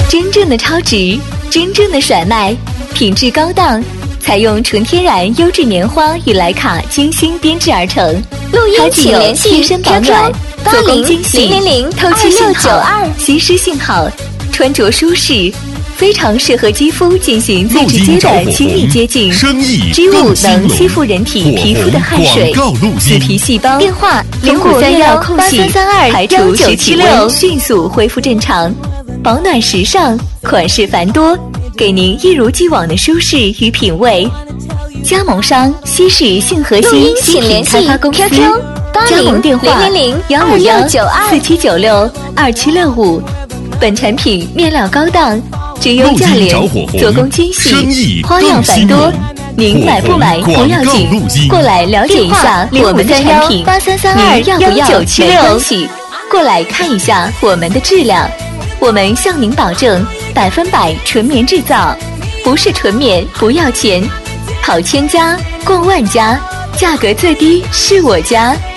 真正的超值，真正的甩卖，品质高档，采用纯天然优质棉花与莱卡精心编织而成。 录音请联系贴身保暖，做工精细，透气性好，吸湿性好，穿着舒适。非常适合肌肤进行最直接的亲密接近，织物能吸附人体皮肤的汗水、死皮细胞。电话0531排除使体温迅速恢复正常，保暖时尚，款式繁多，给您一如既往的舒适与品味。加盟商西式信和心新品开发公司，加盟电话151-4796-2765。本产品面料高档，质优价廉，做工精细，花样繁多。您买不买不要紧，过来了解一下我们的产品。您要不要没关系，过来看一下我们的质量。我们向您保证100%纯棉制造，不是纯棉不要钱。跑1000家，逛万家，价格最低是我家。